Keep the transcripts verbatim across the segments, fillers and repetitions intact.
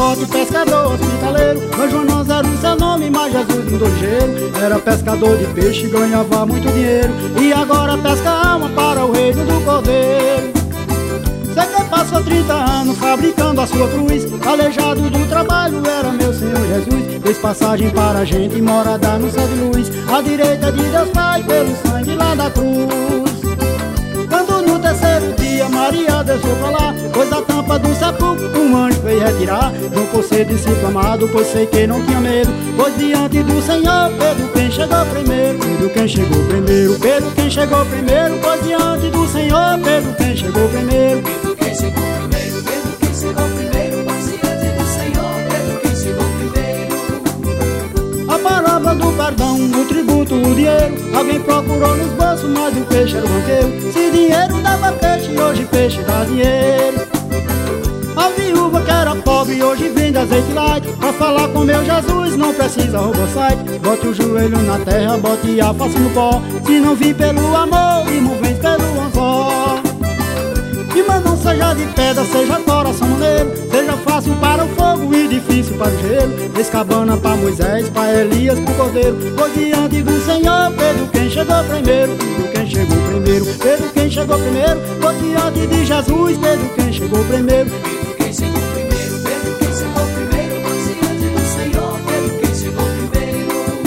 sacerdote, pescador, hospitaleiro. São João não era o seu nome, mas Jesus mudou ligeiro. Era pescador de peixe, ganhava muito dinheiro, e agora pesca alma para o reino do Cordeiro. Sei que passou trinta anos fabricando a sua cruz, aleijado do trabalho era meu Senhor Jesus. Fez passagem para a gente, morada no céu de luz, à direita de Deus Pai, pelo sangue lá da cruz. Quando no terceiro dia Maria desceu pra lá, pois a tampa do sepulcro um anjo veio retirar. Não por ser discípulo amado, pois sei que não tinha medo, pois diante do Senhor Pedro quem chegou primeiro. Pedro quem chegou primeiro, Pedro quem chegou primeiro, pois diante do Senhor Pedro quem chegou primeiro. Pedro quem chegou primeiro, Pedro quem chegou primeiro, pois diante do Senhor Pedro quem chegou primeiro. A palavra do perdão, o tributo, o dinheiro, alguém procurou nos bolsos, mas o peixe era o banqueiro. Se dinheiro dava peixe, hoje peixe dá dinheiro. A viúva que era pobre hoje vende azeite light, pra falar com meu Jesus não precisa robosite. Bote o joelho na terra, bote a face no pó, se não vir pelo amor, irmão, vem pelo anzol. Irmã, não seja de pedra, seja coração maneiro, seja fácil para o fogo e difícil para o gelo. Fez cabana para Moisés, para Elias, para o Cordeiro, pois diante do Senhor Pedro quem chegou primeiro. Pedro quem chegou primeiro, Pedro quem chegou primeiro, pois diante de Jesus Pedro quem chegou primeiro. Pedro quem chegou primeiro, Pedro quem chegou primeiro, pois diante do Senhor Pedro quem chegou primeiro.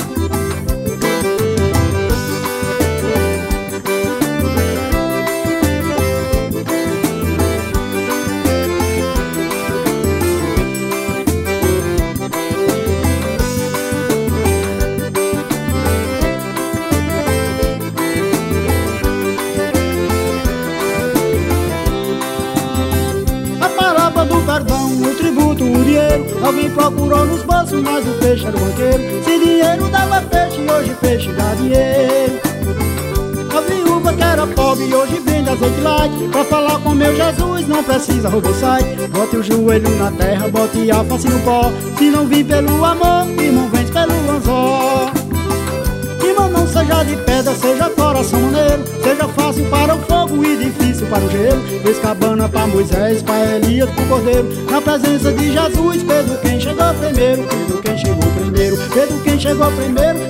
Do perdão, o tributo, o dinheiro, alguém procurou nos bolsos, mas o peixe era o banqueiro. Se dinheiro dava peixe, hoje peixe dá dinheiro. A viúva que era pobre hoje vende azeite light, pra falar com meu Jesus não precisa robosite. Bote o joelho na terra, bote a face no pó, se não vir pelo amor, irmão, vem pelo anzol. Irmão, não seja de pedra, seja coração maneiro, seja fácil para o fogo e difícil para o gelo. Fez cabana para Moisés, para Elias, para o Cordeiro, na presença de Jesus Pedro quem chegou primeiro. Pedro quem chegou primeiro, Pedro quem chegou primeiro,